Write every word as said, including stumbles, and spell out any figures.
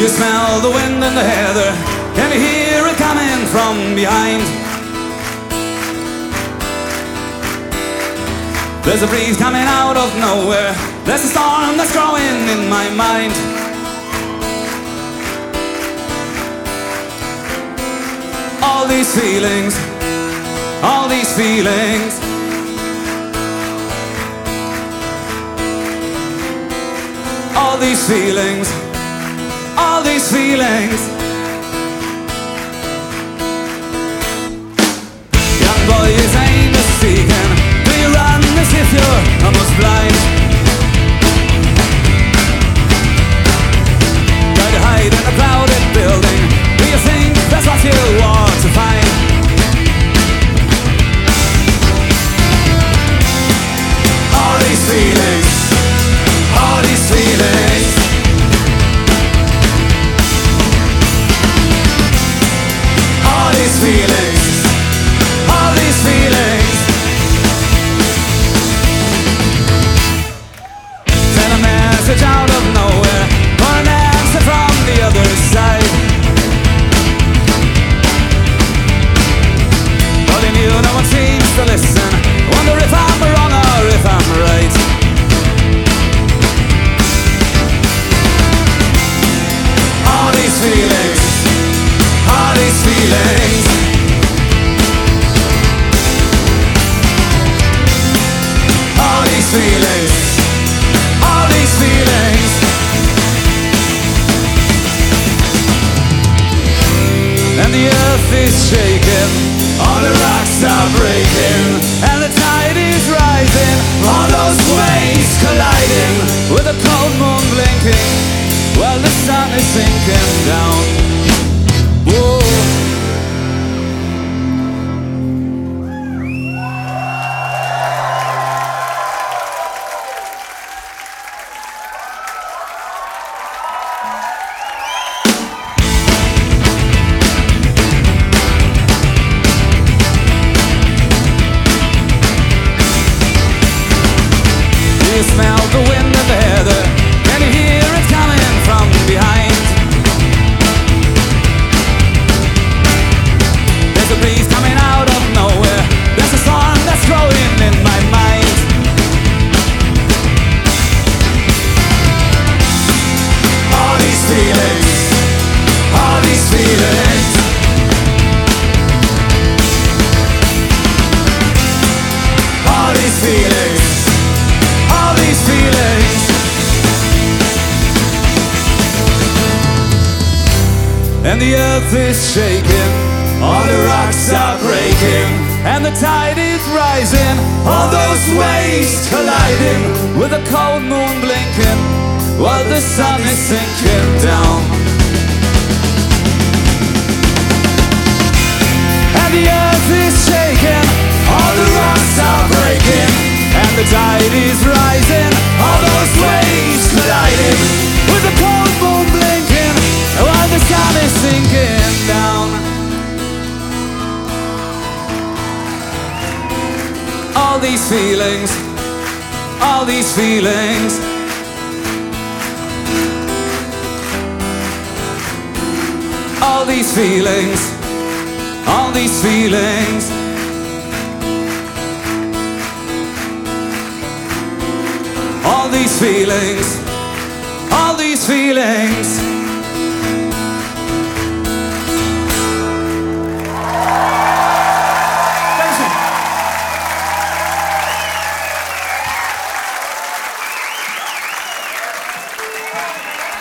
you smell the wind in the heather? Can you hear it coming from behind? There's a breeze coming out of nowhere. There's a storm that's growing in my mind. All these feelings, all these feelings, all these feelings, all these feelings. Young boy is aimless seeking. Do you run as if you're almost blind? Try to hide in a crowded building. Do you think that's what you want to find? All these feelings, all these feelings, all these feelings, all these feelings. Send a message out of nowhere for an answer from the other side. But in you no one seems to listen. Wonder if I'm wrong or if I'm right. All these feelings, all these feelings, all these feelings, all these feelings. And the earth is shaking, all the rocks are breaking, and the tide is rising, all those waves colliding, with a cold moon blinking, while the sun is sinking down. Whoa. You smell the wind in the heather. Can you hear it coming from behind? There's a breeze coming out of nowhere. There's a storm that's growing in my mind. All these feelings, all these feelings, all these feelings, all these feelings. And the earth is shaking, all the rocks are breaking, and the tide is rising, all those waves colliding, with a cold moon blinking, while the sun is sinking down. And the earth is shaking, all the rocks are breaking, and the tide is rising, all those waves colliding, with the cold moon blinking, while the sun is sinking down. All these feelings, all these feelings, all these feelings, all these feelings, all these feelings, all these feelings.